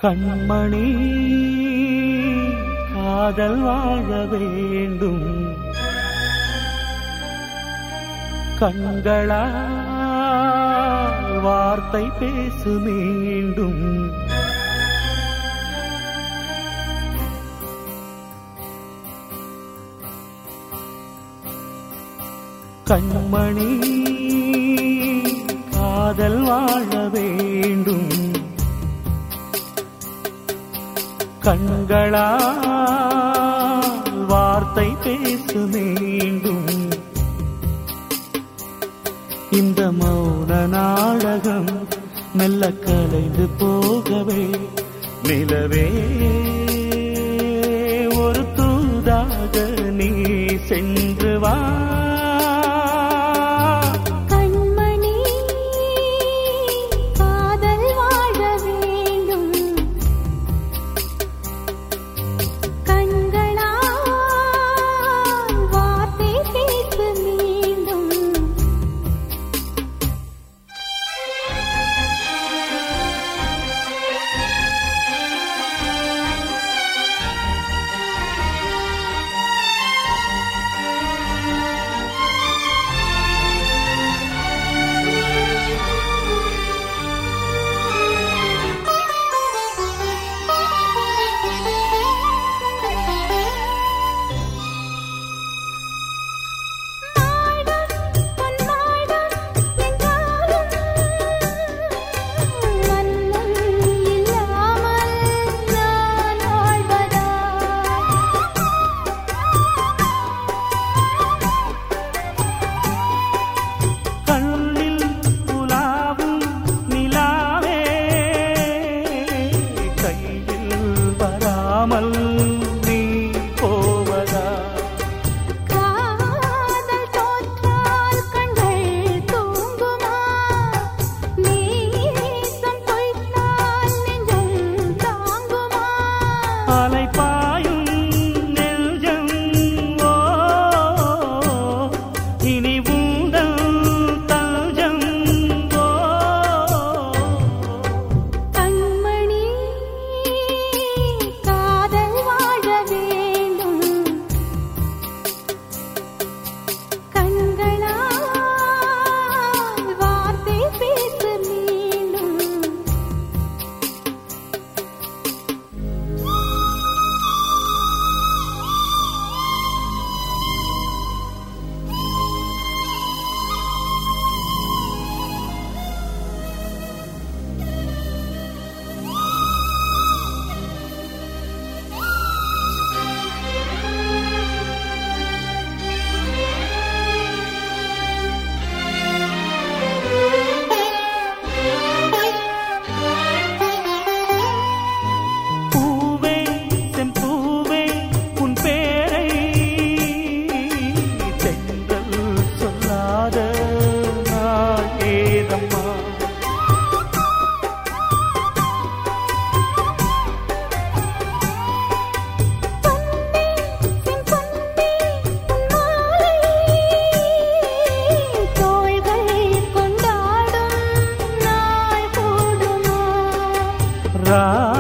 கண்மணி காதல் வாழ வேண்டும், கண்களால் வார்த்தை பேசு மீண்டும். கண்மணி காதல் வாழ வேண்டும், கண்களால் வார்த்தை பேசு மீண்டும். இந்த மௌன நாடகம் மெல்ல கலைந்து போகவே நிலவே ஒரு தூதாக நீ சென்று வா. நீ போவதா காதல் தோற்றால் கண்கள் தூங்குமா, நேசம் பொய்த்தால் நெஞ்சம் தாங்குமா. அலைபாயும் நெஞ்சம் ஓ இனி உந்தன் தஞ்சம் ஓ. கண்மணி காதல் வாழ வேண்டும், கண்களால் வார்த்தை பேசு மீண்டும். பூவே செம்பூவே உன் பேரை தென்றல் சொல்லாத நாள் ஏதம்மா. தோள்கள் கொண்டாடும் நாள் கூடுமா.